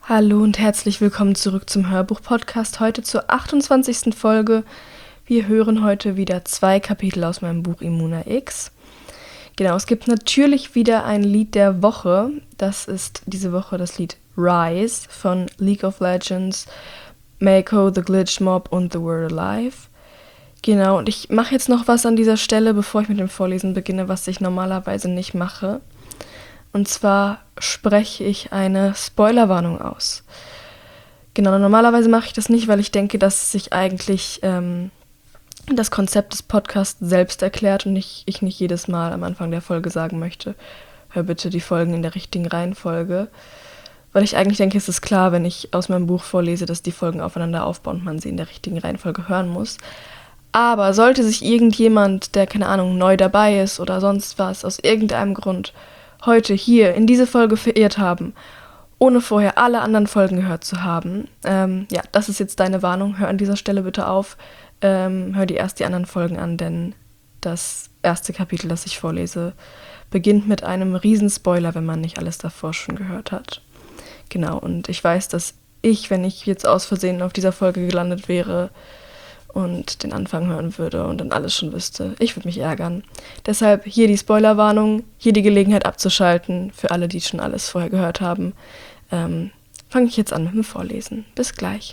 Hallo und herzlich willkommen zurück zum Hörbuch-Podcast, heute zur 28. Folge. Wir hören heute wieder 2 Kapitel aus meinem Buch Immuna X. Genau, es gibt natürlich wieder ein Lied der Woche. Das ist diese Woche das Lied Rise von League of Legends, Mako, The Glitch Mob und The Word Alive. Genau, und ich mache jetzt noch was an dieser Stelle, bevor ich mit dem Vorlesen beginne, was ich normalerweise nicht mache. Und zwar spreche ich eine Spoilerwarnung aus. Genau, normalerweise mache ich das nicht, weil ich denke, dass sich eigentlich das Konzept des Podcasts selbst erklärt und ich nicht jedes Mal am Anfang der Folge sagen möchte, hör bitte die Folgen in der richtigen Reihenfolge. Weil ich eigentlich denke, es ist klar, wenn ich aus meinem Buch vorlese, dass die Folgen aufeinander aufbauen und man sie in der richtigen Reihenfolge hören muss. Aber sollte sich irgendjemand, der, keine Ahnung, neu dabei ist oder sonst was, aus irgendeinem Grund heute hier in diese Folge verirrt haben, ohne vorher alle anderen Folgen gehört zu haben, das ist jetzt deine Warnung. Hör an dieser Stelle bitte auf. Hör dir erst die anderen Folgen an, denn das erste Kapitel, das ich vorlese, beginnt mit einem Riesenspoiler, wenn man nicht alles davor schon gehört hat. Genau, und ich weiß, dass wenn ich jetzt aus Versehen auf dieser Folge gelandet wäre und den Anfang hören würde und dann alles schon wüsste, ich würde mich ärgern. Deshalb hier die Spoilerwarnung, hier die Gelegenheit abzuschalten, für alle, die schon alles vorher gehört haben. Fange ich jetzt an mit dem Vorlesen. Bis gleich.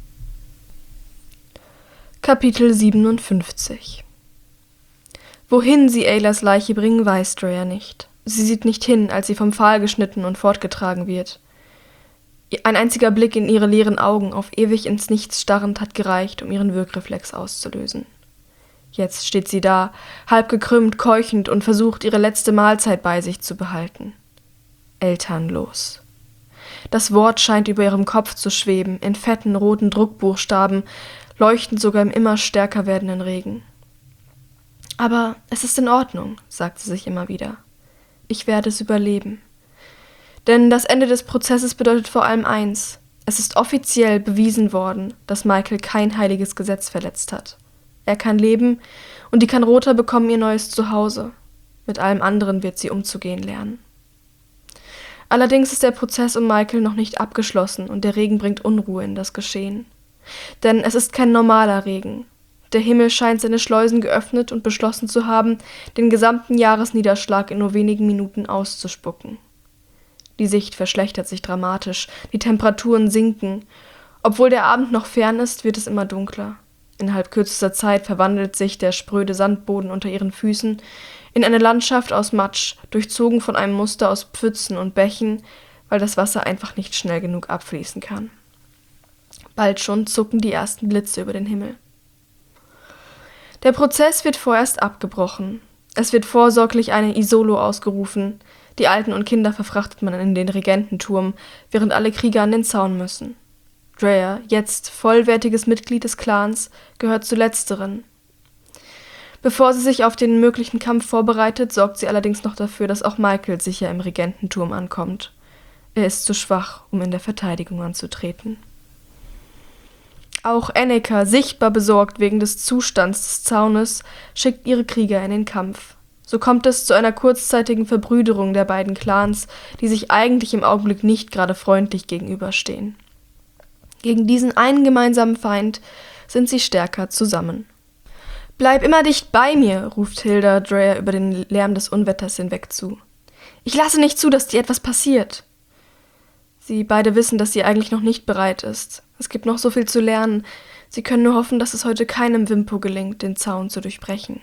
Kapitel 57. Wohin sie Aylas Leiche bringen, weiß Drea nicht. Sie sieht nicht hin, als sie vom Pfahl geschnitten und fortgetragen wird. Ein einziger Blick in ihre leeren Augen, auf ewig ins Nichts starrend, hat gereicht, um ihren Wirkreflex auszulösen. Jetzt steht sie da, halb gekrümmt, keuchend und versucht, ihre letzte Mahlzeit bei sich zu behalten. Elternlos. Das Wort scheint über ihrem Kopf zu schweben, in fetten, roten Druckbuchstaben, leuchtend sogar im immer stärker werdenden Regen. Aber es ist in Ordnung, sagt sie sich immer wieder. Ich werde es überleben. Denn das Ende des Prozesses bedeutet vor allem eins. Es ist offiziell bewiesen worden, dass Michael kein heiliges Gesetz verletzt hat. Er kann leben und die Kanroter bekommen ihr neues Zuhause. Mit allem anderen wird sie umzugehen lernen. Allerdings ist der Prozess um Michael noch nicht abgeschlossen und der Regen bringt Unruhe in das Geschehen. Denn es ist kein normaler Regen. Der Himmel scheint seine Schleusen geöffnet und beschlossen zu haben, den gesamten Jahresniederschlag in nur wenigen Minuten auszuspucken. Die Sicht verschlechtert sich dramatisch, die Temperaturen sinken. Obwohl der Abend noch fern ist, wird es immer dunkler. Innerhalb kürzester Zeit verwandelt sich der spröde Sandboden unter ihren Füßen in eine Landschaft aus Matsch, durchzogen von einem Muster aus Pfützen und Bächen, weil das Wasser einfach nicht schnell genug abfließen kann. Bald schon zucken die ersten Blitze über den Himmel. Der Prozess wird vorerst abgebrochen. Es wird vorsorglich eine Isolo ausgerufen. Die Alten und Kinder verfrachtet man in den Regententurm, während alle Krieger an den Zaun müssen. Drea, jetzt vollwertiges Mitglied des Clans, gehört zu letzteren. Bevor sie sich auf den möglichen Kampf vorbereitet, sorgt sie allerdings noch dafür, dass auch Michael sicher im Regententurm ankommt. Er ist zu schwach, um in der Verteidigung anzutreten. Auch Annika, sichtbar besorgt wegen des Zustands des Zaunes, schickt ihre Krieger in den Kampf. So kommt es zu einer kurzzeitigen Verbrüderung der beiden Clans, die sich eigentlich im Augenblick nicht gerade freundlich gegenüberstehen. Gegen diesen einen gemeinsamen Feind sind sie stärker zusammen. »Bleib immer dicht bei mir«, ruft Hilda Drea über den Lärm des Unwetters hinweg zu. »Ich lasse nicht zu, dass dir etwas passiert.« Sie beide wissen, dass sie eigentlich noch nicht bereit ist. Es gibt noch so viel zu lernen. Sie können nur hoffen, dass es heute keinem Wimpo gelingt, den Zaun zu durchbrechen.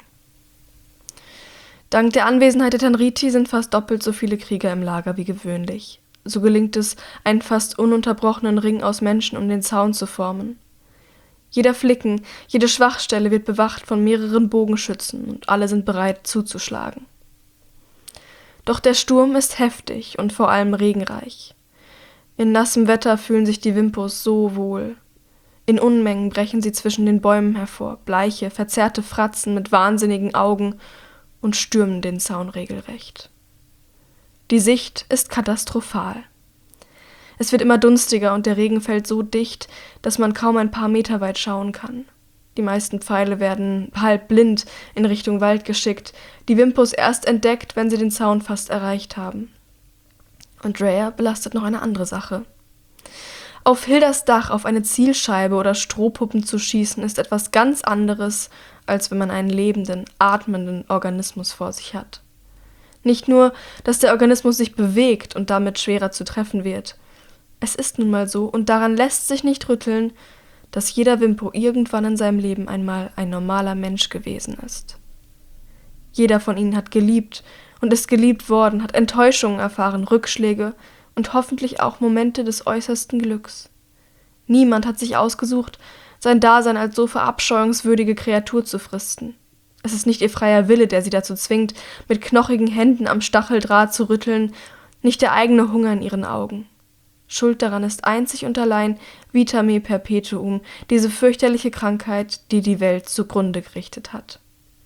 Dank der Anwesenheit der Tanriti sind fast doppelt so viele Krieger im Lager wie gewöhnlich. So gelingt es, einen fast ununterbrochenen Ring aus Menschen um den Zaun zu formen. Jeder Flicken, jede Schwachstelle wird bewacht von mehreren Bogenschützen und alle sind bereit zuzuschlagen. Doch der Sturm ist heftig und vor allem regenreich. In nassem Wetter fühlen sich die Wimpos so wohl. In Unmengen brechen sie zwischen den Bäumen hervor, bleiche, verzerrte Fratzen mit wahnsinnigen Augen und stürmen den Zaun regelrecht. Die Sicht ist katastrophal. Es wird immer dunstiger und der Regen fällt so dicht, dass man kaum ein paar Meter weit schauen kann. Die meisten Pfeile werden halb blind in Richtung Wald geschickt, die Wimpos erst entdeckt, wenn sie den Zaun fast erreicht haben. Und Drea belastet noch eine andere Sache. Auf Hildas Dach auf eine Zielscheibe oder Strohpuppen zu schießen, ist etwas ganz anderes, als wenn man einen lebenden, atmenden Organismus vor sich hat. Nicht nur, dass der Organismus sich bewegt und damit schwerer zu treffen wird. Es ist nun mal so, und daran lässt sich nicht rütteln, dass jeder Wimpo irgendwann in seinem Leben einmal ein normaler Mensch gewesen ist. Jeder von ihnen hat geliebt und ist geliebt worden, hat Enttäuschungen erfahren, Rückschläge und hoffentlich auch Momente des äußersten Glücks. Niemand hat sich ausgesucht, sein Dasein als so verabscheuungswürdige Kreatur zu fristen. Es ist nicht ihr freier Wille, der sie dazu zwingt, mit knochigen Händen am Stacheldraht zu rütteln, nicht der eigene Hunger in ihren Augen. Schuld daran ist einzig und allein Vita me perpetuum, diese fürchterliche Krankheit, die die Welt zugrunde gerichtet hat.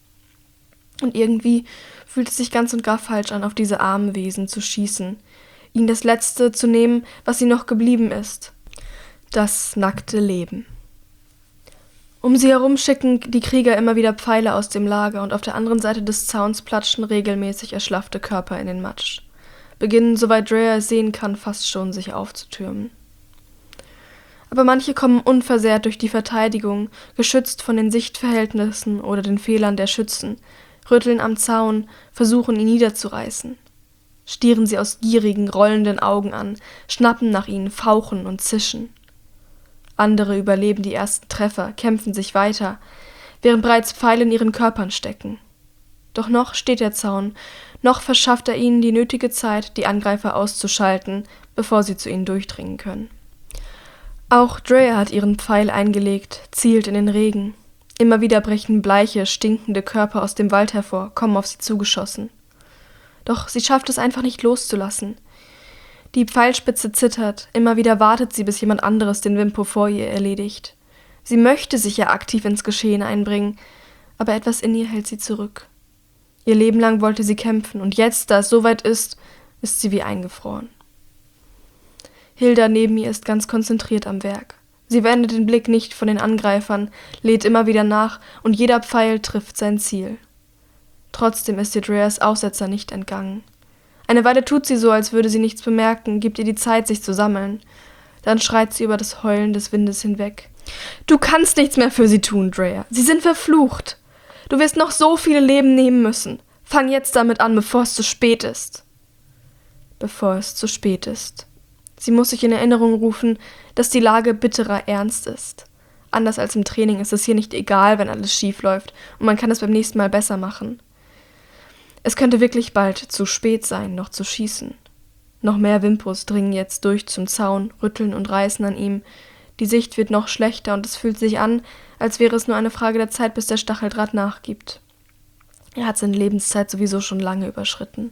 Und irgendwie fühlt es sich ganz und gar falsch an, auf diese armen Wesen zu schießen, ihnen das Letzte zu nehmen, was ihnen noch geblieben ist: das nackte Leben. Um sie herum schicken die Krieger immer wieder Pfeile aus dem Lager, und auf der anderen Seite des Zauns platschen regelmäßig erschlaffte Körper in den Matsch, beginnen, soweit Drea es sehen kann, fast schon sich aufzutürmen. Aber manche kommen unversehrt durch die Verteidigung, geschützt von den Sichtverhältnissen oder den Fehlern der Schützen, rütteln am Zaun, versuchen ihn niederzureißen. Stieren sie aus gierigen, rollenden Augen an, schnappen nach ihnen, fauchen und zischen. Andere überleben die ersten Treffer, kämpfen sich weiter, während bereits Pfeile in ihren Körpern stecken. Doch noch steht der Zaun, noch verschafft er ihnen die nötige Zeit, die Angreifer auszuschalten, bevor sie zu ihnen durchdringen können. Auch Drea hat ihren Pfeil eingelegt, zielt in den Regen. Immer wieder brechen bleiche, stinkende Körper aus dem Wald hervor, kommen auf sie zugeschossen. Doch sie schafft es einfach nicht loszulassen. Die Pfeilspitze zittert, immer wieder wartet sie, bis jemand anderes den Wimpo vor ihr erledigt. Sie möchte sich ja aktiv ins Geschehen einbringen, aber etwas in ihr hält sie zurück. Ihr Leben lang wollte sie kämpfen, und jetzt, da es soweit ist sie wie eingefroren. Hilda neben ihr ist ganz konzentriert am Werk. Sie wendet den Blick nicht von den Angreifern, lädt immer wieder nach, und jeder Pfeil trifft sein Ziel. Trotzdem ist ihr Dreas Aussetzer nicht entgangen. Eine Weile tut sie so, als würde sie nichts bemerken, gibt ihr die Zeit, sich zu sammeln. Dann schreit sie über das Heulen des Windes hinweg: »Du kannst nichts mehr für sie tun, Drea. Sie sind verflucht. Du wirst noch so viele Leben nehmen müssen. Fang jetzt damit an, bevor es zu spät ist.« Bevor es zu spät ist. Sie muss sich in Erinnerung rufen, dass die Lage bitterer Ernst ist. Anders als im Training ist es hier nicht egal, wenn alles schief läuft, und man kann es beim nächsten Mal besser machen. Es könnte wirklich bald zu spät sein, noch zu schießen. Noch mehr Wimpos dringen jetzt durch zum Zaun, rütteln und reißen an ihm. Die Sicht wird noch schlechter, und es fühlt sich an, als wäre es nur eine Frage der Zeit, bis der Stacheldraht nachgibt. Er hat seine Lebenszeit sowieso schon lange überschritten.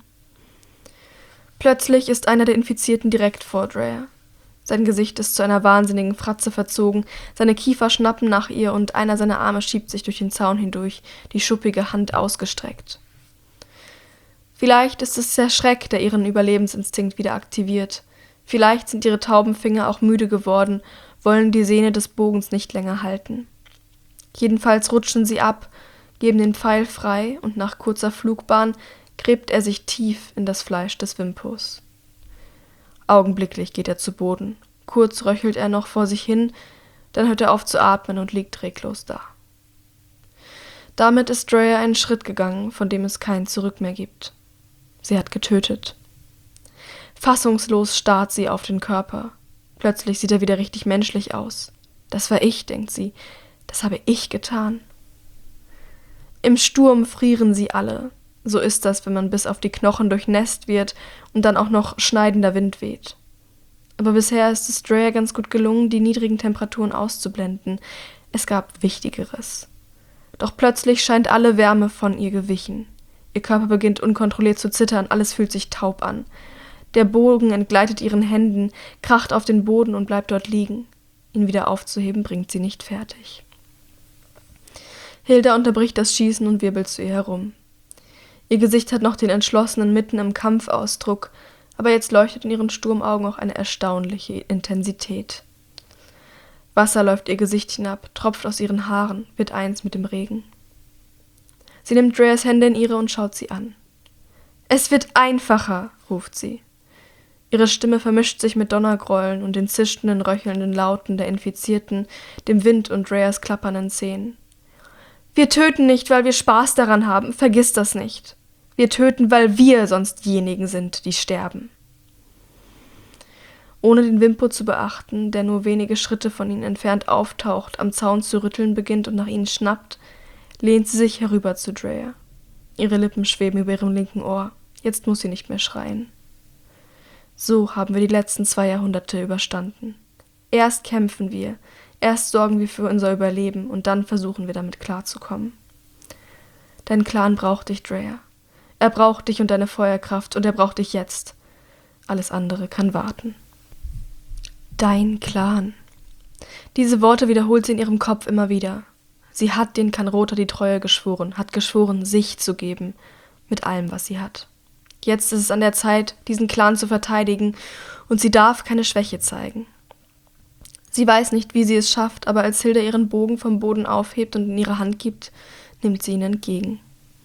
Plötzlich ist einer der Infizierten direkt vor Drea. Sein Gesicht ist zu einer wahnsinnigen Fratze verzogen, seine Kiefer schnappen nach ihr, und einer seiner Arme schiebt sich durch den Zaun hindurch, die schuppige Hand ausgestreckt. Vielleicht ist es der Schreck, der ihren Überlebensinstinkt wieder aktiviert. Vielleicht sind ihre tauben Finger auch müde geworden, wollen die Sehne des Bogens nicht länger halten. Jedenfalls rutschen sie ab, geben den Pfeil frei, und nach kurzer Flugbahn gräbt er sich tief in das Fleisch des Wimpos. Augenblicklich geht er zu Boden. Kurz röchelt er noch vor sich hin, dann hört er auf zu atmen und liegt reglos da. Damit ist Drea einen Schritt gegangen, von dem es kein Zurück mehr gibt. Sie hat getötet. Fassungslos starrt sie auf den Körper. Plötzlich sieht er wieder richtig menschlich aus. Das war ich, denkt sie. Das habe ich getan. Im Sturm frieren sie alle. So ist das, wenn man bis auf die Knochen durchnässt wird und dann auch noch schneidender Wind weht. Aber bisher ist es Drea ganz gut gelungen, die niedrigen Temperaturen auszublenden. Es gab Wichtigeres. Doch plötzlich scheint alle Wärme von ihr gewichen. Ihr Körper beginnt unkontrolliert zu zittern, alles fühlt sich taub an. Der Bogen entgleitet ihren Händen, kracht auf den Boden und bleibt dort liegen. Ihn wieder aufzuheben bringt sie nicht fertig. Hilda unterbricht das Schießen und wirbelt zu ihr herum. Ihr Gesicht hat noch den entschlossenen, mitten im Kampfausdruck, aber jetzt leuchtet in ihren Sturmaugen auch eine erstaunliche Intensität. Wasser läuft ihr Gesicht hinab, tropft aus ihren Haaren, wird eins mit dem Regen. Sie nimmt Dreas Hände in ihre und schaut sie an. »Es wird einfacher«, ruft sie. Ihre Stimme vermischt sich mit Donnergrollen und den zischenden, röchelnden Lauten der Infizierten, dem Wind und Dreyers klappernden Zähnen. »Wir töten nicht, weil wir Spaß daran haben, vergiss das nicht. Wir töten, weil wir sonst diejenigen sind, die sterben.« Ohne den Wimpo zu beachten, der nur wenige Schritte von ihnen entfernt auftaucht, am Zaun zu rütteln beginnt und nach ihnen schnappt, lehnt sie sich herüber zu Dreyer. Ihre Lippen schweben über ihrem linken Ohr. Jetzt muss sie nicht mehr schreien. So haben wir die letzten 2 Jahrhunderte überstanden. Erst kämpfen wir, erst sorgen wir für unser Überleben und dann versuchen wir damit klarzukommen. Dein Clan braucht dich, Dreyer. Er braucht dich und deine Feuerkraft und er braucht dich jetzt. Alles andere kann warten. Dein Clan. Diese Worte wiederholt sie in ihrem Kopf immer wieder. Sie hat den Kanrota die Treue geschworen, hat geschworen, sich zu geben, mit allem, was sie hat. Jetzt ist es an der Zeit, diesen Clan zu verteidigen, und sie darf keine Schwäche zeigen. Sie weiß nicht, wie sie es schafft, aber als Hilda ihren Bogen vom Boden aufhebt und in ihre Hand gibt, nimmt sie ihn entgegen.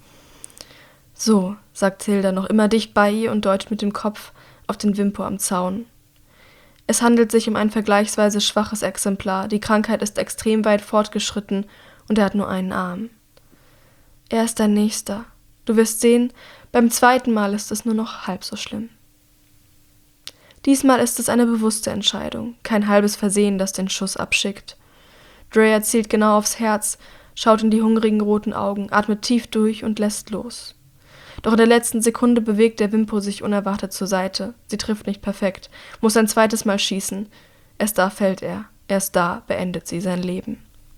»So«, sagt Hilda, noch immer dicht bei ihr und deutet mit dem Kopf auf den Wimpo am Zaun. Es handelt sich um ein vergleichsweise schwaches Exemplar, die Krankheit ist extrem weit fortgeschritten und er hat nur einen Arm. Er ist dein Nächster. Du wirst sehen, beim 2. Mal ist es nur noch halb so schlimm. Diesmal ist es eine bewusste Entscheidung, kein halbes Versehen, das den Schuss abschickt. Dreyer zielt genau aufs Herz, schaut in die hungrigen roten Augen, atmet tief durch und lässt los. Doch in der letzten Sekunde bewegt der Wimpo sich unerwartet zur Seite. Sie trifft nicht perfekt, muss ein 2. Mal schießen. Erst da fällt er, erst da beendet sie sein Leben.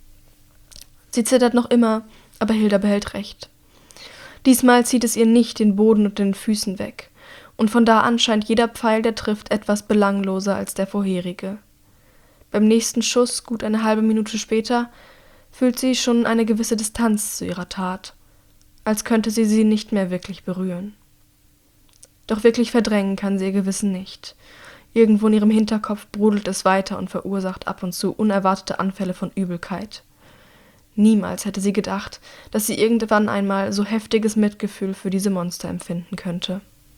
Sie zittert noch immer, aber Hilda behält recht. Diesmal zieht es ihr nicht den Boden unter den Füßen weg, und von da an scheint jeder Pfeil, der trifft, etwas belangloser als der vorherige. Beim nächsten Schuss, gut eine halbe Minute später, fühlt sie schon eine gewisse Distanz zu ihrer Tat, als könnte sie nicht mehr wirklich berühren. Doch wirklich verdrängen kann sie ihr Gewissen nicht. Irgendwo in ihrem Hinterkopf brodelt es weiter und verursacht ab und zu unerwartete Anfälle von Übelkeit. Niemals hätte sie gedacht, dass sie irgendwann einmal so heftiges Mitgefühl für diese Monster empfinden könnte.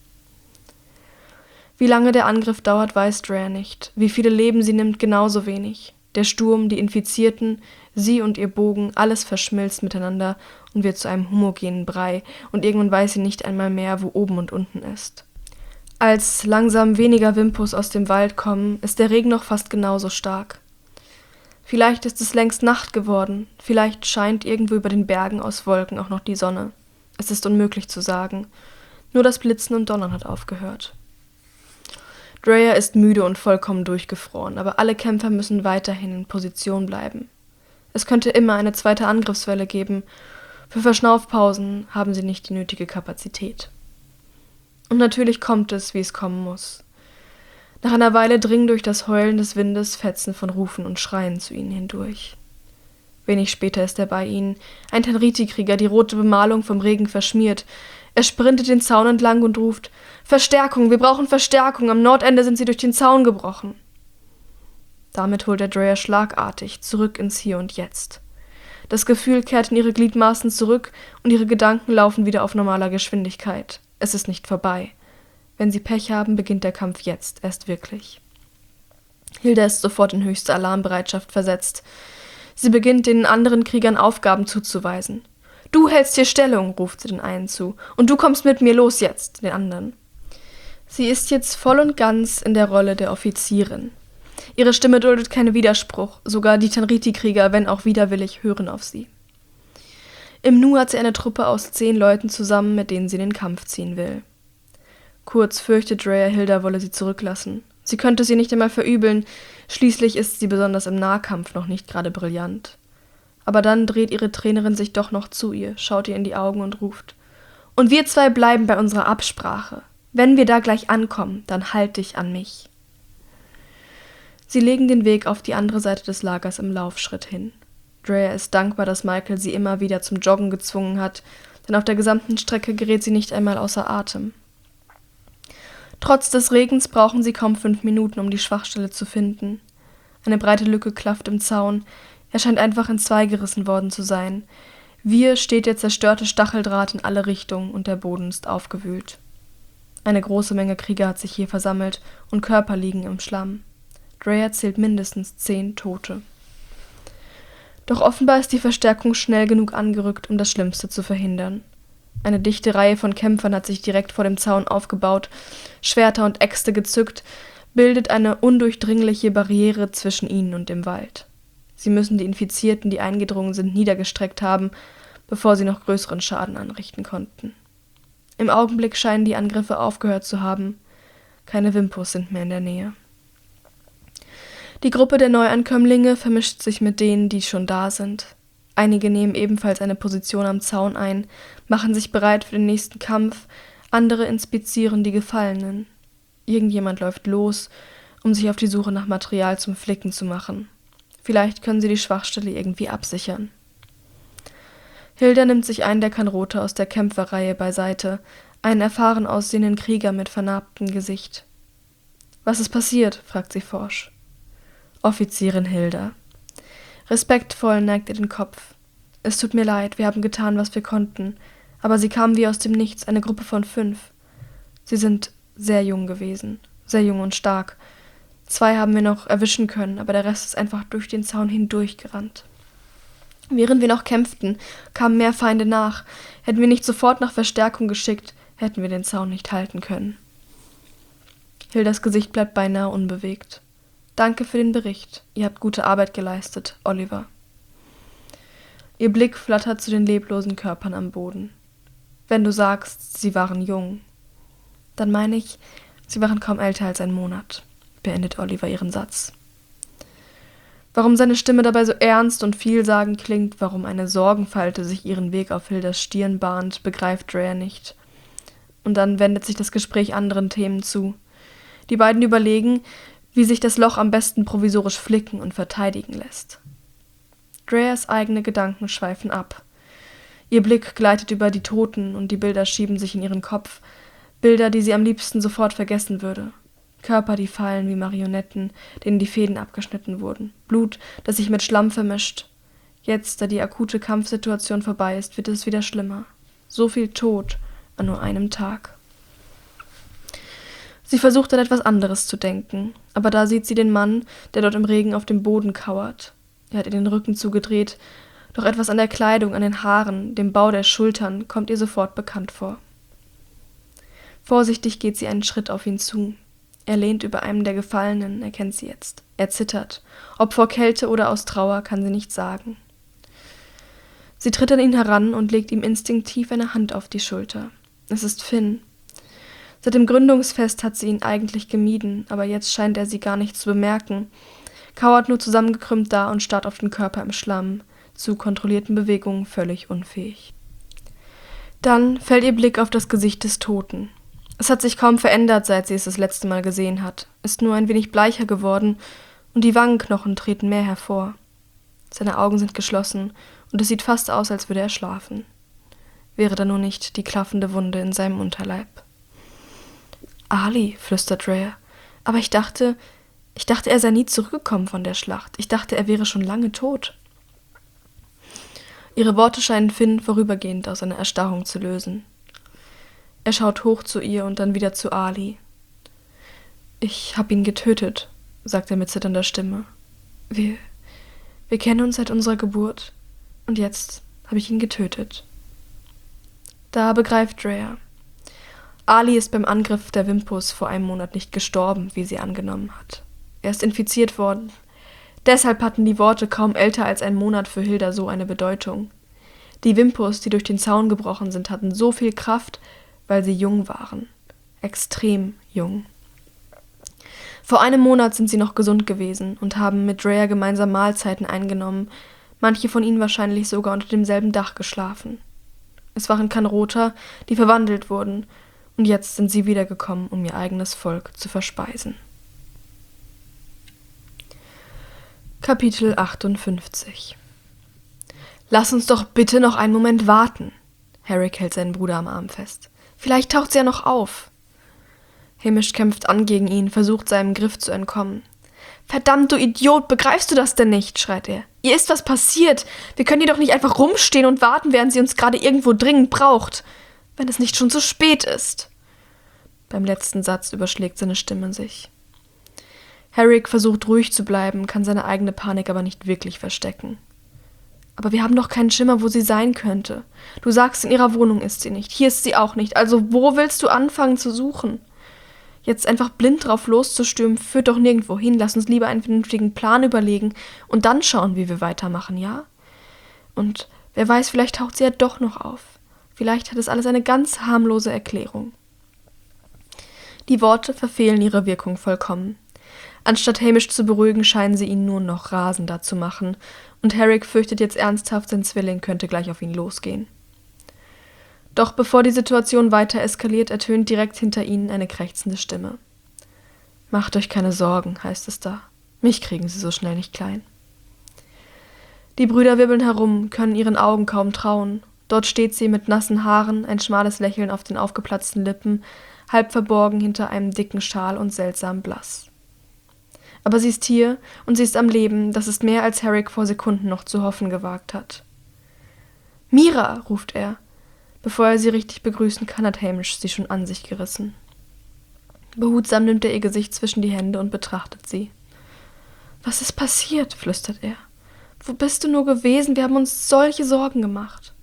Wie lange der Angriff dauert, weiß Dreyer nicht. Wie viele Leben sie nimmt, genauso wenig. Der Sturm, die Infizierten, sie und ihr Bogen, alles verschmilzt miteinander und wird zu einem homogenen Brei, und irgendwann weiß sie nicht einmal mehr, wo oben und unten ist. Als langsam weniger Wimpos aus dem Wald kommen, ist der Regen noch fast genauso stark. Vielleicht ist es längst Nacht geworden, vielleicht scheint irgendwo über den Bergen aus Wolken auch noch die Sonne. Es ist unmöglich zu sagen. Nur das Blitzen und Donnern hat aufgehört. Dreyer ist müde und vollkommen durchgefroren, aber alle Kämpfer müssen weiterhin in Position bleiben. Es könnte immer eine 2. Angriffswelle geben. Für Verschnaufpausen haben sie nicht die nötige Kapazität. Und natürlich kommt es, wie es kommen muss. Nach einer Weile dringen durch das Heulen des Windes Fetzen von Rufen und Schreien zu ihnen hindurch. Wenig später ist er bei ihnen, ein Tanriti-Krieger, die rote Bemalung vom Regen verschmiert. Er sprintet den Zaun entlang und ruft: »Verstärkung, wir brauchen Verstärkung, am Nordende sind sie durch den Zaun gebrochen.« Damit holt er Dreyer schlagartig zurück ins Hier und Jetzt. Das Gefühl kehrt in ihre Gliedmaßen zurück und ihre Gedanken laufen wieder auf normaler Geschwindigkeit. Es ist nicht vorbei. Wenn sie Pech haben, beginnt der Kampf jetzt erst wirklich. Hilda ist sofort in höchste Alarmbereitschaft versetzt. Sie beginnt, den anderen Kriegern Aufgaben zuzuweisen. »Du hältst hier Stellung«, ruft sie den einen zu, »und du kommst mit mir, los jetzt«, den anderen. Sie ist jetzt voll und ganz in der Rolle der Offizierin. Ihre Stimme duldet keinen Widerspruch, sogar die Tanriti-Krieger, wenn auch widerwillig, hören auf sie. Im Nu hat sie eine Truppe aus 10 Leuten zusammen, mit denen sie in den Kampf ziehen will. Kurz fürchtet Dreyer, Hilda wolle sie zurücklassen. Sie könnte sie nicht einmal verübeln, schließlich ist sie besonders im Nahkampf noch nicht gerade brillant. Aber dann dreht ihre Trainerin sich doch noch zu ihr, schaut ihr in die Augen und ruft: »Und wir 2 bleiben bei unserer Absprache. Wenn wir da gleich ankommen, dann halt dich an mich.« Sie legen den Weg auf die andere Seite des Lagers im Laufschritt hin. Dreyer ist dankbar, dass Michael sie immer wieder zum Joggen gezwungen hat, denn auf der gesamten Strecke gerät sie nicht einmal außer Atem. Trotz des Regens brauchen sie kaum 5 Minuten, um die Schwachstelle zu finden. Eine breite Lücke klafft im Zaun. Er scheint einfach in 2 gerissen worden zu sein. Steht der zerstörte Stacheldraht in alle Richtungen und der Boden ist aufgewühlt. Eine große Menge Krieger hat sich hier versammelt und Körper liegen im Schlamm. Dreyer zählt mindestens 10 Tote. Doch offenbar ist die Verstärkung schnell genug angerückt, um das Schlimmste zu verhindern. Eine dichte Reihe von Kämpfern hat sich direkt vor dem Zaun aufgebaut, Schwerter und Äxte gezückt, bildet eine undurchdringliche Barriere zwischen ihnen und dem Wald. Sie müssen die Infizierten, die eingedrungen sind, niedergestreckt haben, bevor sie noch größeren Schaden anrichten konnten. Im Augenblick scheinen die Angriffe aufgehört zu haben. Keine Wimpus sind mehr in der Nähe. Die Gruppe der Neuankömmlinge vermischt sich mit denen, die schon da sind. Einige nehmen ebenfalls eine Position am Zaun ein, machen sich bereit für den nächsten Kampf, andere inspizieren die Gefallenen. Irgendjemand läuft los, um sich auf die Suche nach Material zum Flicken zu machen. Vielleicht können sie die Schwachstelle irgendwie absichern. Hilda nimmt sich einen der Kanrote aus der Kämpferreihe beiseite, einen erfahren aussehenden Krieger mit vernarbtem Gesicht. »Was ist passiert?« fragt sie forsch. »Offizierin Hilda.« Respektvoll neigt er den Kopf. »Es tut mir leid, wir haben getan, was wir konnten, aber sie kamen wie aus dem Nichts, eine Gruppe von 5. Sie sind sehr jung gewesen, sehr jung und stark. 2 haben wir noch erwischen können, aber der Rest ist einfach durch den Zaun hindurchgerannt. Während wir noch kämpften, kamen mehr Feinde nach. Hätten wir nicht sofort nach Verstärkung geschickt, hätten wir den Zaun nicht halten können.« Hildas Gesicht bleibt beinahe unbewegt. »Danke für den Bericht. Ihr habt gute Arbeit geleistet, Oliver.« Ihr Blick flattert zu den leblosen Körpern am Boden. »Wenn du sagst, sie waren jung, dann meine ich, sie waren kaum älter als 1 Monat«, beendet Oliver ihren Satz. Warum seine Stimme dabei so ernst und vielsagend klingt, warum eine Sorgenfalte sich ihren Weg auf Hildas Stirn bahnt, begreift Dreyer nicht. Und dann wendet sich das Gespräch anderen Themen zu. Die beiden überlegen, wie sich das Loch am besten provisorisch flicken und verteidigen lässt. Dreyers eigene Gedanken schweifen ab. Ihr Blick gleitet über die Toten und die Bilder schieben sich in ihren Kopf. Bilder, die sie am liebsten sofort vergessen würde. Körper, die fallen wie Marionetten, denen die Fäden abgeschnitten wurden. Blut, das sich mit Schlamm vermischt. Jetzt, da die akute Kampfsituation vorbei ist, wird es wieder schlimmer. So viel Tod an nur einem Tag. Sie versucht an etwas anderes zu denken, aber da sieht sie den Mann, der dort im Regen auf dem Boden kauert. Er hat ihr den Rücken zugedreht, doch etwas an der Kleidung, an den Haaren, dem Bau der Schultern kommt ihr sofort bekannt vor. Vorsichtig geht sie einen Schritt auf ihn zu. Er lehnt über einem der Gefallenen, er kennt sie jetzt. Er zittert. Ob vor Kälte oder aus Trauer, kann sie nicht sagen. Sie tritt an ihn heran und legt ihm instinktiv eine Hand auf die Schulter. Es ist Finn. Seit dem Gründungsfest hat sie ihn eigentlich gemieden, aber jetzt scheint er sie gar nicht zu bemerken, kauert nur zusammengekrümmt da und starrt auf den Körper im Schlamm, zu kontrollierten Bewegungen völlig unfähig. Dann fällt ihr Blick auf das Gesicht des Toten. Es hat sich kaum verändert, seit sie es das letzte Mal gesehen hat, ist nur ein wenig bleicher geworden und die Wangenknochen treten mehr hervor. Seine Augen sind geschlossen und es sieht fast aus, als würde er schlafen. Wäre da nur nicht die klaffende Wunde in seinem Unterleib. »Ali«, flüstert Dreyer, »aber ich dachte, er sei nie zurückgekommen von der Schlacht. Ich dachte, er wäre schon lange tot.« Ihre Worte scheinen Finn vorübergehend aus seiner Erstarrung zu lösen. Er schaut hoch zu ihr und dann wieder zu Ali. »Ich hab ihn getötet«, sagt er mit zitternder Stimme. Wir kennen uns seit unserer Geburt und jetzt habe ich ihn getötet.« Da begreift Dreyer. Ali ist beim Angriff der Wimpus vor 1 Monat nicht gestorben, wie sie angenommen hat. Er ist infiziert worden. Deshalb hatten die Worte kaum älter als 1 Monat für Hilda so eine Bedeutung. Die Wimpus, die durch den Zaun gebrochen sind, hatten so viel Kraft, weil sie jung waren. Extrem jung. Vor 1 Monat sind sie noch gesund gewesen und haben mit Dreyer gemeinsam Mahlzeiten eingenommen, manche von ihnen wahrscheinlich sogar unter demselben Dach geschlafen. Es waren Kanroter, die verwandelt wurden, und jetzt sind sie wiedergekommen, um ihr eigenes Volk zu verspeisen. Kapitel 58. »Lass uns doch bitte noch einen Moment warten.« Herrick hält seinen Bruder am Arm fest. »Vielleicht taucht sie ja noch auf.« Hamish kämpft an gegen ihn, versucht seinem Griff zu entkommen. »Verdammt, du Idiot, begreifst du das denn nicht?« schreit er. »Ihr ist was passiert. Wir können hier doch nicht einfach rumstehen und warten, während sie uns gerade irgendwo dringend braucht. Wenn es nicht schon zu spät ist.« Beim letzten Satz überschlägt seine Stimme sich. Herrick versucht ruhig zu bleiben, kann seine eigene Panik aber nicht wirklich verstecken. Aber wir haben doch keinen Schimmer, wo sie sein könnte. Du sagst, in ihrer Wohnung ist sie nicht. Hier ist sie auch nicht. Also wo willst du anfangen zu suchen? Jetzt einfach blind drauf loszustürmen, führt doch nirgendwo hin. Lass uns lieber einen vernünftigen Plan überlegen und dann schauen, wie wir weitermachen, ja? Und wer weiß, vielleicht taucht sie ja doch noch auf. Vielleicht hat es alles eine ganz harmlose Erklärung. Die Worte verfehlen ihre Wirkung vollkommen. Anstatt Hamish zu beruhigen, scheinen sie ihn nur noch rasender zu machen, und Herrick fürchtet jetzt ernsthaft, sein Zwilling könnte gleich auf ihn losgehen. Doch bevor die Situation weiter eskaliert, ertönt direkt hinter ihnen eine krächzende Stimme. »Macht euch keine Sorgen«, heißt es da. »Mich kriegen sie so schnell nicht klein.« Die Brüder wirbeln herum, können ihren Augen kaum trauen. Dort steht sie mit nassen Haaren, ein schmales Lächeln auf den aufgeplatzten Lippen, halb verborgen hinter einem dicken Schal und seltsam blass. Aber sie ist hier und sie ist am Leben, das ist mehr, als Herrick vor Sekunden noch zu hoffen gewagt hat. »Mira«, ruft er. Bevor er sie richtig begrüßen kann, hat Hamish sie schon an sich gerissen. Behutsam nimmt er ihr Gesicht zwischen die Hände und betrachtet sie. »Was ist passiert?«, flüstert er. »Wo bist du nur gewesen? Wir haben uns solche Sorgen gemacht.«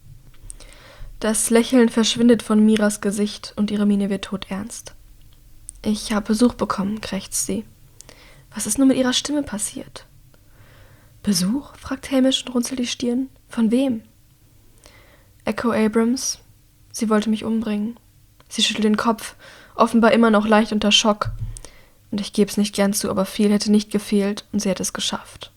Das Lächeln verschwindet von Miras Gesicht und ihre Miene wird todernst. »Ich habe Besuch bekommen«, krächzt sie. Was ist nur mit ihrer Stimme passiert? »Besuch?«, fragt Hamish und runzelt die Stirn. »Von wem?« »Echo Abrams. Sie wollte mich umbringen.« Sie schüttelt den Kopf, offenbar immer noch leicht unter Schock. Und ich geb's nicht gern zu, aber viel hätte nicht gefehlt und sie hätte es geschafft.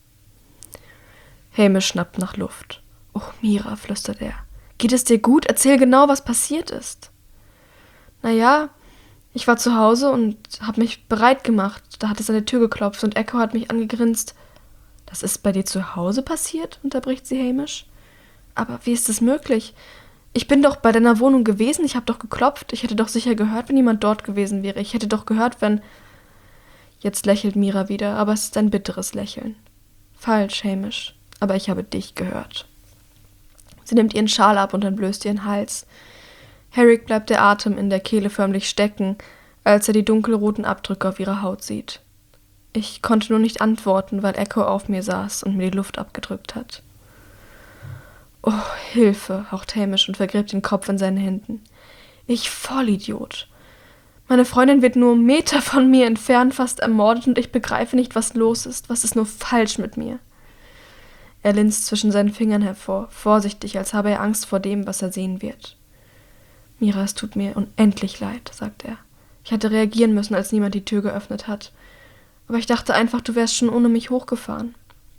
Hamish schnappt nach Luft. »Oh, Mira«, flüstert er. »Geht es dir gut? Erzähl genau, was passiert ist.« »Naja, ich war zu Hause und habe mich bereit gemacht. Da hat es an der Tür geklopft und Echo hat mich angegrinst.« »Das ist bei dir zu Hause passiert?«, unterbricht sie Hamish. »Aber wie ist es möglich? Ich bin doch bei deiner Wohnung gewesen, ich habe doch geklopft. Ich hätte doch sicher gehört, wenn jemand dort gewesen wäre. Ich hätte doch gehört, wenn...« Jetzt lächelt Mira wieder, aber es ist ein bitteres Lächeln. »Falsch, Hamish, aber ich habe dich gehört.« Sie nimmt ihren Schal ab und entblößt ihren Hals. Herrick bleibt der Atem in der Kehle förmlich stecken, als er die dunkelroten Abdrücke auf ihrer Haut sieht. Ich konnte nur nicht antworten, weil Echo auf mir saß und mir die Luft abgedrückt hat. »Oh, Hilfe«, haucht Hamish und vergräbt den Kopf in seinen Händen. »Ich Vollidiot. Meine Freundin wird nur Meter von mir entfernt fast ermordet und ich begreife nicht, was los ist. Was ist nur falsch mit mir?« Er linst zwischen seinen Fingern hervor, vorsichtig, als habe er Angst vor dem, was er sehen wird. »Mira, es tut mir unendlich leid«, sagt er. »Ich hätte reagieren müssen, als niemand die Tür geöffnet hat. Aber ich dachte einfach, du wärst schon ohne mich hochgefahren.«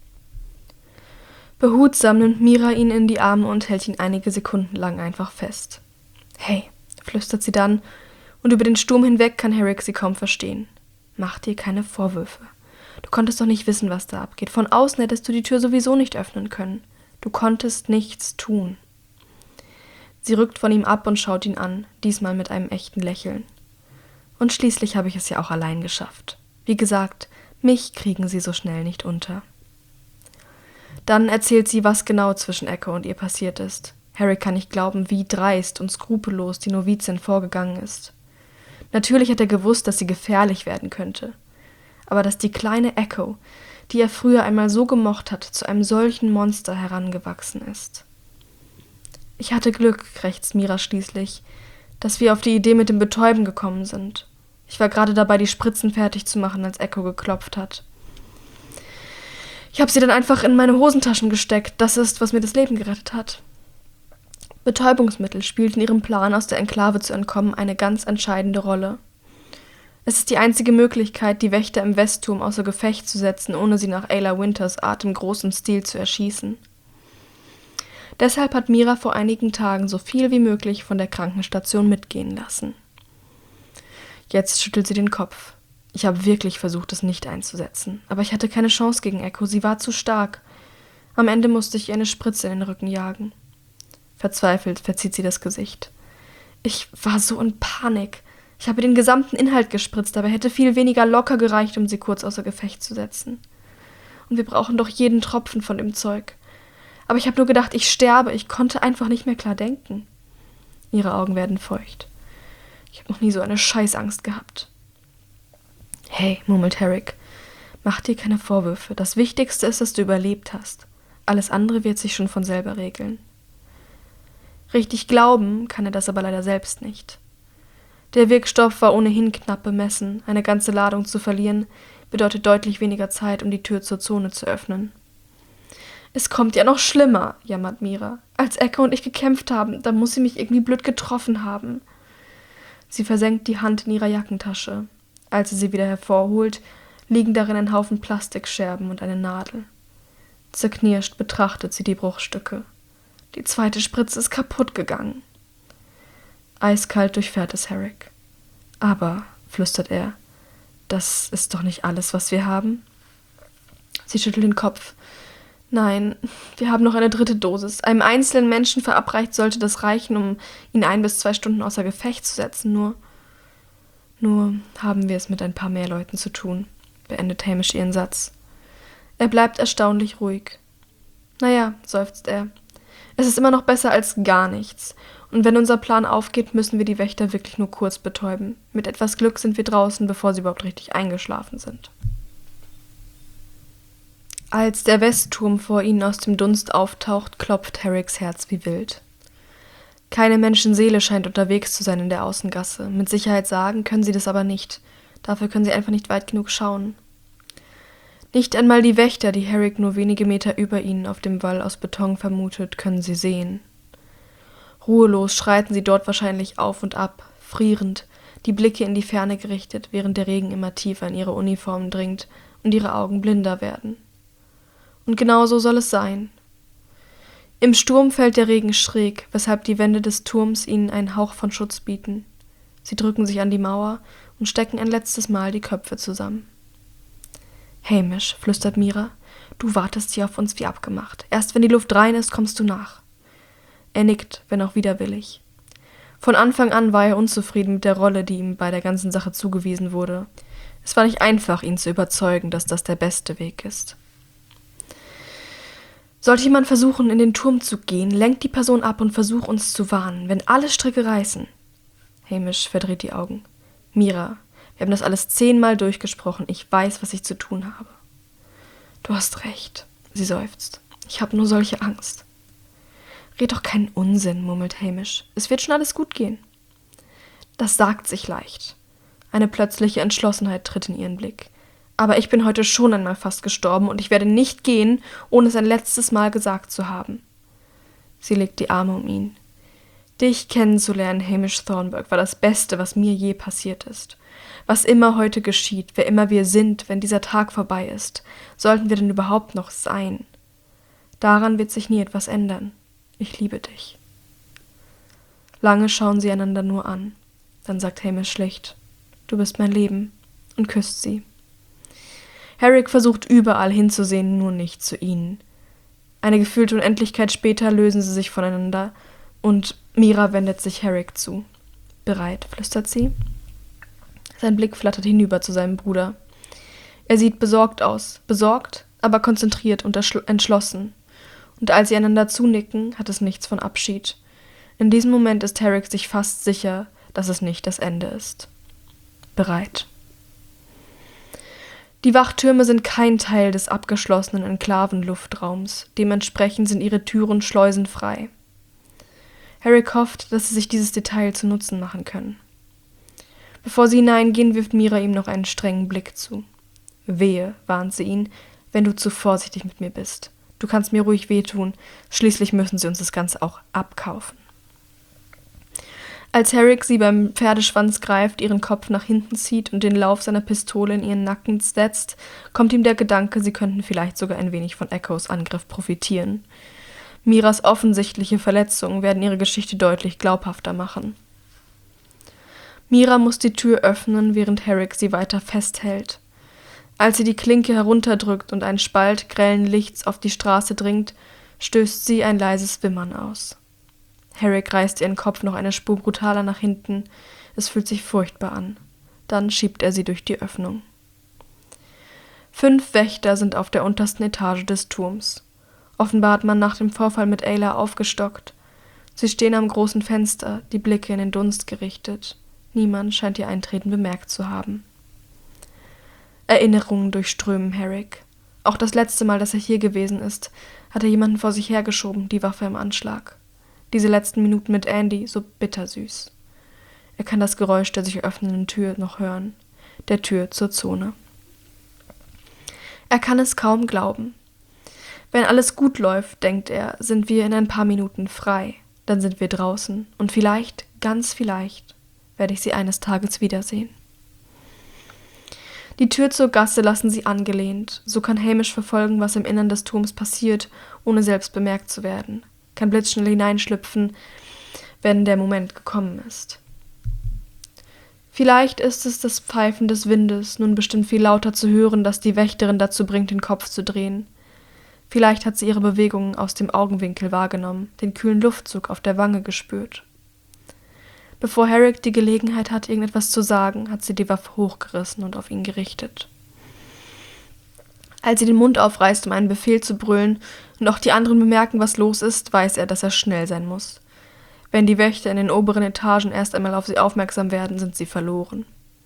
Behutsam nimmt Mira ihn in die Arme und hält ihn einige Sekunden lang einfach fest. »Hey«, flüstert sie dann, und über den Sturm hinweg kann Herrick sie kaum verstehen. »Mach dir keine Vorwürfe. Du konntest doch nicht wissen, was da abgeht. Von außen hättest du die Tür sowieso nicht öffnen können. Du konntest nichts tun.« Sie rückt von ihm ab und schaut ihn an, diesmal mit einem echten Lächeln. »Und schließlich habe ich es ja auch allein geschafft. Wie gesagt, mich kriegen sie so schnell nicht unter.« Dann erzählt sie, was genau zwischen Echo und ihr passiert ist. Harry kann nicht glauben, wie dreist und skrupellos die Novizin vorgegangen ist. Natürlich hat er gewusst, dass sie gefährlich werden könnte. Aber dass die kleine Echo, die er früher einmal so gemocht hat, zu einem solchen Monster herangewachsen ist. »Ich hatte Glück«, krächzt Mira schließlich, »dass wir auf die Idee mit dem Betäuben gekommen sind. Ich war gerade dabei, die Spritzen fertig zu machen, als Echo geklopft hat. Ich habe sie dann einfach in meine Hosentaschen gesteckt. Das ist, was mir das Leben gerettet hat.« Betäubungsmittel spielt in ihrem Plan, aus der Enklave zu entkommen, eine ganz entscheidende Rolle. Es ist die einzige Möglichkeit, die Wächter im Westturm außer Gefecht zu setzen, ohne sie nach Ayla Winters atemgroßem Stil zu erschießen. Deshalb hat Mira vor einigen Tagen so viel wie möglich von der Krankenstation mitgehen lassen. Jetzt schüttelt sie den Kopf. Ich habe wirklich versucht, es nicht einzusetzen. Aber ich hatte keine Chance gegen Echo, sie war zu stark. Am Ende musste ich ihr eine Spritze in den Rücken jagen. Verzweifelt verzieht sie das Gesicht. Ich war so in Panik. Ich habe den gesamten Inhalt gespritzt, aber hätte viel weniger locker gereicht, um sie kurz außer Gefecht zu setzen. Und wir brauchen doch jeden Tropfen von dem Zeug. Aber ich habe nur gedacht, ich sterbe. Ich konnte einfach nicht mehr klar denken. Ihre Augen werden feucht. Ich habe noch nie so eine Scheißangst gehabt. »Hey«, murmelt Herrick, »mach dir keine Vorwürfe. Das Wichtigste ist, dass du überlebt hast. Alles andere wird sich schon von selber regeln.« Richtig glauben kann er das aber leider selbst nicht. Der Wirkstoff war ohnehin knapp bemessen. Eine ganze Ladung zu verlieren, bedeutet deutlich weniger Zeit, um die Tür zur Zone zu öffnen. »Es kommt ja noch schlimmer«, jammert Mira. »Als Echo und ich gekämpft haben, da muss sie mich irgendwie blöd getroffen haben.« Sie versenkt die Hand in ihrer Jackentasche. Als sie wieder hervorholt, liegen darin ein Haufen Plastikscherben und eine Nadel. Zerknirscht betrachtet sie die Bruchstücke. Die zweite Spritze ist kaputt gegangen. Eiskalt durchfährt es Herrick. »Aber«, flüstert er, »das ist doch nicht alles, was wir haben?« Sie schüttelt den Kopf. »Nein, wir haben noch eine 3. Dosis. Einem einzelnen Menschen verabreicht sollte das reichen, um ihn 1 bis 2 Stunden außer Gefecht zu setzen. Nur haben wir es mit ein paar mehr Leuten zu tun«, beendet Hamish ihren Satz. Er bleibt erstaunlich ruhig. »Naja«, seufzt er, »es ist immer noch besser als gar nichts. Und wenn unser Plan aufgeht, müssen wir die Wächter wirklich nur kurz betäuben. Mit etwas Glück sind wir draußen, bevor sie überhaupt richtig eingeschlafen sind.« Als der Westturm vor ihnen aus dem Dunst auftaucht, klopft Herricks Herz wie wild. Keine Menschenseele scheint unterwegs zu sein in der Außengasse. Mit Sicherheit sagen können sie das aber nicht. Dafür können sie einfach nicht weit genug schauen. Nicht einmal die Wächter, die Herrick nur wenige Meter über ihnen auf dem Wall aus Beton vermutet, können sie sehen. Ruhelos schreiten sie dort wahrscheinlich auf und ab, frierend, die Blicke in die Ferne gerichtet, während der Regen immer tiefer in ihre Uniformen dringt und ihre Augen blinder werden. Und genau so soll es sein. Im Sturm fällt der Regen schräg, weshalb die Wände des Turms ihnen einen Hauch von Schutz bieten. Sie drücken sich an die Mauer und stecken ein letztes Mal die Köpfe zusammen. »Hamish«, flüstert Mira, »du wartest hier auf uns wie abgemacht. Erst wenn die Luft rein ist, kommst du nach.« Er nickt, wenn auch widerwillig. Von Anfang an war er unzufrieden mit der Rolle, die ihm bei der ganzen Sache zugewiesen wurde. Es war nicht einfach, ihn zu überzeugen, dass das der beste Weg ist. Sollte jemand versuchen, in den Turm zu gehen, lenk die Person ab und versuch uns zu warnen, wenn alle Stricke reißen. Hamish verdreht die Augen. »Mira, wir haben das alles 10-mal durchgesprochen. Ich weiß, was ich zu tun habe.« »Du hast recht«, sie seufzt. »Ich habe nur solche Angst.« »Red doch keinen Unsinn«, murmelt Hamish. »Es wird schon alles gut gehen.« Das sagt sich leicht. Eine plötzliche Entschlossenheit tritt in ihren Blick. »Aber ich bin heute schon einmal fast gestorben und ich werde nicht gehen, ohne es ein letztes Mal gesagt zu haben.« Sie legt die Arme um ihn. »Dich kennenzulernen, Hamish Thornburg, war das Beste, was mir je passiert ist. Was immer heute geschieht, wer immer wir sind, wenn dieser Tag vorbei ist, sollten wir denn überhaupt noch sein? Daran wird sich nie etwas ändern. Ich liebe dich.« Lange schauen sie einander nur an. Dann sagt Hamish schlicht, »Du bist mein Leben«, und küsst sie. Herrick versucht überall hinzusehen, nur nicht zu ihnen. Eine gefühlte Unendlichkeit später lösen sie sich voneinander und Mira wendet sich Herrick zu. »Bereit«, flüstert sie. Sein Blick flattert hinüber zu seinem Bruder. Er sieht besorgt aus, besorgt, aber konzentriert und entschlossen. Und als sie einander zunicken, hat es nichts von Abschied. In diesem Moment ist Herrick sich fast sicher, dass es nicht das Ende ist. Bereit. Die Wachtürme sind kein Teil des abgeschlossenen Enklaven-Luftraums. Dementsprechend sind ihre Türen schleusenfrei. Herrick hofft, dass sie sich dieses Detail zu Nutzen machen können. Bevor sie hineingehen, wirft Mira ihm noch einen strengen Blick zu. »Wehe«, warnt sie ihn, »wenn du zu vorsichtig mit mir bist. Du kannst mir ruhig wehtun, schließlich müssen sie uns das Ganze auch abkaufen.« Als Herrick sie beim Pferdeschwanz greift, ihren Kopf nach hinten zieht und den Lauf seiner Pistole in ihren Nacken setzt, kommt ihm der Gedanke, sie könnten vielleicht sogar ein wenig von Echos Angriff profitieren. Miras offensichtliche Verletzungen werden ihre Geschichte deutlich glaubhafter machen. Mira muss die Tür öffnen, während Herrick sie weiter festhält. Als sie die Klinke herunterdrückt und ein Spalt grellen Lichts auf die Straße dringt, stößt sie ein leises Wimmern aus. Herrick reißt ihren Kopf noch eine Spur brutaler nach hinten. Es fühlt sich furchtbar an. Dann schiebt er sie durch die Öffnung. 5 Wächter sind auf der untersten Etage des Turms. Offenbar hat man nach dem Vorfall mit Ayla aufgestockt. Sie stehen am großen Fenster, die Blicke in den Dunst gerichtet. Niemand scheint ihr Eintreten bemerkt zu haben. Erinnerungen durchströmen Herrick. Auch das letzte Mal, dass er hier gewesen ist, hat er jemanden vor sich hergeschoben, die Waffe im Anschlag. Diese letzten Minuten mit Andy, so bittersüß. Er kann das Geräusch der sich öffnenden Tür noch hören, der Tür zur Zone. Er kann es kaum glauben. Wenn alles gut läuft, denkt er, sind wir in ein paar Minuten frei. Dann sind wir draußen und vielleicht, ganz vielleicht, werde ich sie eines Tages wiedersehen. Die Tür zur Gasse lassen sie angelehnt, so kann Hamish verfolgen, was im Innern des Turms passiert, ohne selbst bemerkt zu werden, kann blitzschnell hineinschlüpfen, wenn der Moment gekommen ist. Vielleicht ist es das Pfeifen des Windes, nun bestimmt viel lauter zu hören, das die Wächterin dazu bringt, den Kopf zu drehen. Vielleicht hat sie ihre Bewegungen aus dem Augenwinkel wahrgenommen, den kühlen Luftzug auf der Wange gespürt. Bevor Herrick die Gelegenheit hat, irgendetwas zu sagen, hat sie die Waffe hochgerissen und auf ihn gerichtet. Als sie den Mund aufreißt, um einen Befehl zu brüllen, und auch die anderen bemerken, was los ist, weiß er, dass er schnell sein muss. Wenn die Wächter in den oberen Etagen erst einmal auf sie aufmerksam werden, sind sie verloren.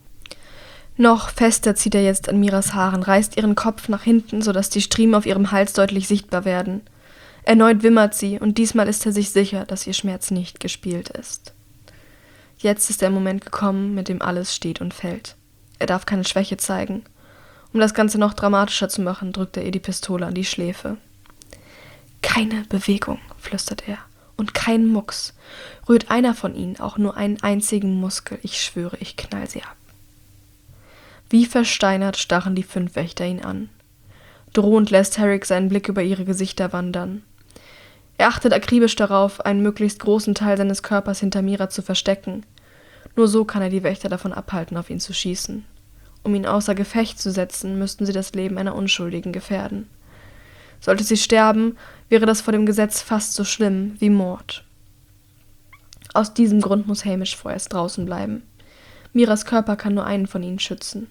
Noch fester zieht er jetzt an Miras Haaren, reißt ihren Kopf nach hinten, sodass die Striemen auf ihrem Hals deutlich sichtbar werden. Erneut wimmert sie, und diesmal ist er sich sicher, dass ihr Schmerz nicht gespielt ist. Jetzt ist der Moment gekommen, mit dem alles steht und fällt. Er darf keine Schwäche zeigen. Um das Ganze noch dramatischer zu machen, drückt er ihr die Pistole an die Schläfe. »Keine Bewegung«, flüstert er, »und kein Mucks. Rührt einer von ihnen auch nur einen einzigen Muskel, ich schwöre, ich knall sie ab.« Wie versteinert starren die 5 Wächter ihn an. Drohend lässt Herrick seinen Blick über ihre Gesichter wandern. Er achtet akribisch darauf, einen möglichst großen Teil seines Körpers hinter Mira zu verstecken. Nur so kann er die Wächter davon abhalten, auf ihn zu schießen. Um ihn außer Gefecht zu setzen, müssten sie das Leben einer Unschuldigen gefährden. Sollte sie sterben, wäre das vor dem Gesetz fast so schlimm wie Mord. Aus diesem Grund muss Hamish vorerst draußen bleiben. Miras Körper kann nur einen von ihnen schützen.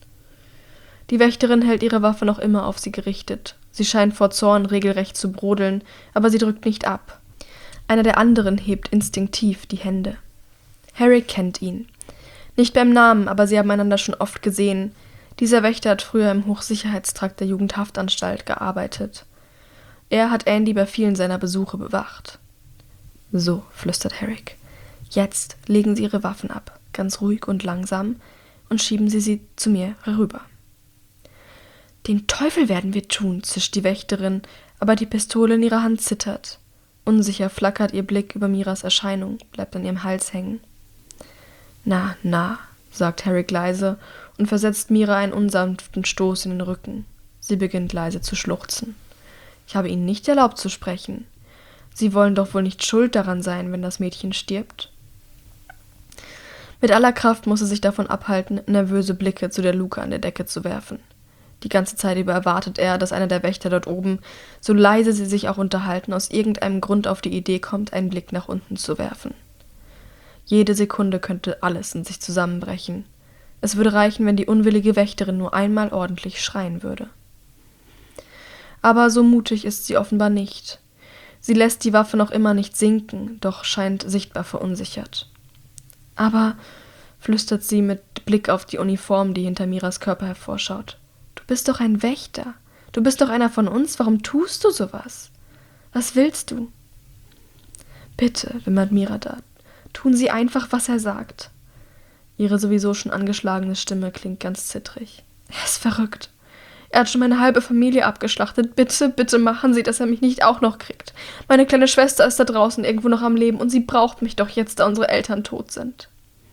Die Wächterin hält ihre Waffe noch immer auf sie gerichtet. Sie scheint vor Zorn regelrecht zu brodeln, aber sie drückt nicht ab. Einer der anderen hebt instinktiv die Hände. Herrick kennt ihn. Nicht beim Namen, aber sie haben einander schon oft gesehen. Dieser Wächter hat früher im Hochsicherheitstrakt der Jugendhaftanstalt gearbeitet. Er hat Andy bei vielen seiner Besuche bewacht. »So«, flüstert Herrick, »jetzt legen Sie Ihre Waffen ab, ganz ruhig und langsam, und schieben Sie zu mir herüber.« »Den Teufel werden wir tun«, zischt die Wächterin, aber die Pistole in ihrer Hand zittert. Unsicher flackert ihr Blick über Miras Erscheinung, bleibt an ihrem Hals hängen. »Na, na«, sagt Herrick leise und versetzt Mira einen unsanften Stoß in den Rücken. Sie beginnt leise zu schluchzen. »Ich habe Ihnen nicht erlaubt zu sprechen. Sie wollen doch wohl nicht schuld daran sein, wenn das Mädchen stirbt?« Mit aller Kraft muss sie sich davon abhalten, nervöse Blicke zu der Luke an der Decke zu werfen. Die ganze Zeit über erwartet er, dass einer der Wächter dort oben, so leise sie sich auch unterhalten, aus irgendeinem Grund auf die Idee kommt, einen Blick nach unten zu werfen. Jede Sekunde könnte alles in sich zusammenbrechen. Es würde reichen, wenn die unwillige Wächterin nur einmal ordentlich schreien würde. Aber so mutig ist sie offenbar nicht. Sie lässt die Waffe noch immer nicht sinken, doch scheint sichtbar verunsichert. »Aber«, flüstert sie mit Blick auf die Uniform, die hinter Miras Körper hervorschaut, »du bist doch ein Wächter. Du bist doch einer von uns. Warum tust du sowas? Was willst du?« »Bitte«, wimmert Mira da, »tun Sie einfach, was er sagt.« Ihre sowieso schon angeschlagene Stimme klingt ganz zittrig. »Er ist verrückt. Er hat schon meine halbe Familie abgeschlachtet. Bitte, bitte machen Sie, dass er mich nicht auch noch kriegt. Meine kleine Schwester ist da draußen irgendwo noch am Leben und sie braucht mich doch jetzt, da unsere Eltern tot sind.«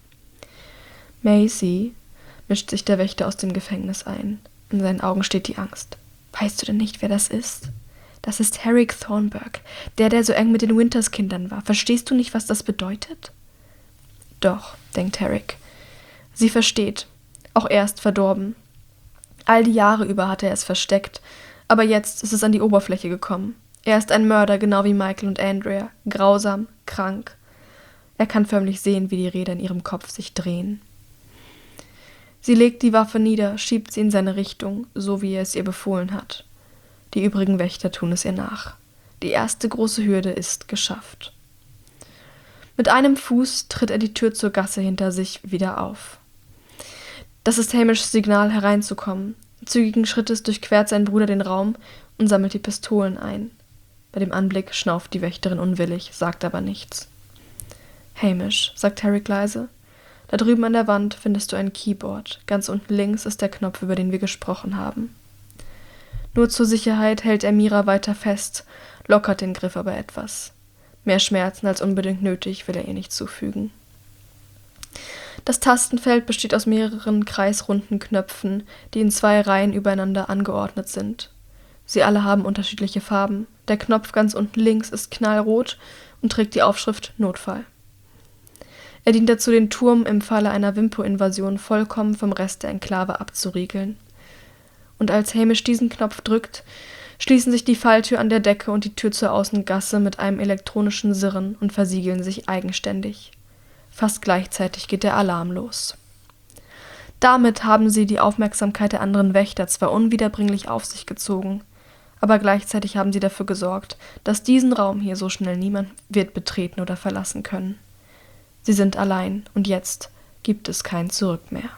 »Macy«, mischt sich der Wächter aus dem Gefängnis ein. In seinen Augen steht die Angst. »Weißt du denn nicht, wer das ist? Das ist Herrick Thornburg, der so eng mit den Winters-Kindern war. Verstehst du nicht, was das bedeutet?« »Doch«, denkt Herrick. Sie versteht. Auch er ist verdorben. All die Jahre über hatte er es versteckt, aber jetzt ist es an die Oberfläche gekommen. Er ist ein Mörder, genau wie Michael und Andrea. Grausam, krank. Er kann förmlich sehen, wie die Räder in ihrem Kopf sich drehen. Sie legt die Waffe nieder, schiebt sie in seine Richtung, so wie er es ihr befohlen hat. Die übrigen Wächter tun es ihr nach. Die erste große Hürde ist geschafft. Mit einem Fuß tritt er die Tür zur Gasse hinter sich wieder auf. Das ist Hamishs Signal, hereinzukommen. Zügigen Schrittes durchquert sein Bruder den Raum und sammelt die Pistolen ein. Bei dem Anblick schnauft die Wächterin unwillig, sagt aber nichts. »Hamish«, sagt Harry leise, »da drüben an der Wand findest du ein Keyboard. Ganz unten links ist der Knopf, über den wir gesprochen haben.« Nur zur Sicherheit hält er Mira weiter fest, lockert den Griff aber etwas. Mehr Schmerzen als unbedingt nötig will er ihr nicht zufügen. Das Tastenfeld besteht aus mehreren kreisrunden Knöpfen, die in 2 Reihen übereinander angeordnet sind. Sie alle haben unterschiedliche Farben. Der Knopf ganz unten links ist knallrot und trägt die Aufschrift »Notfall«. Er dient dazu, den Turm im Falle einer Wimpo-Invasion vollkommen vom Rest der Enklave abzuriegeln. Und als Hamish diesen Knopf drückt, schließen sich die Falltür an der Decke und die Tür zur Außengasse mit einem elektronischen Sirren und versiegeln sich eigenständig. Fast gleichzeitig geht der Alarm los. Damit haben sie die Aufmerksamkeit der anderen Wächter zwar unwiederbringlich auf sich gezogen, aber gleichzeitig haben sie dafür gesorgt, dass diesen Raum hier so schnell niemand wird betreten oder verlassen können. Sie sind allein und jetzt gibt es kein Zurück mehr.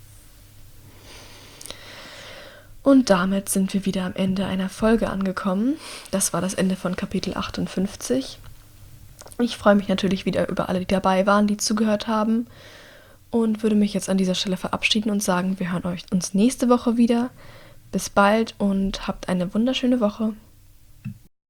Und damit sind wir wieder am Ende einer Folge angekommen. Das war das Ende von Kapitel 58. Ich freue mich natürlich wieder über alle, die dabei waren, die zugehört haben und würde mich jetzt an dieser Stelle verabschieden und sagen, wir hören uns nächste Woche wieder. Bis bald und habt eine wunderschöne Woche.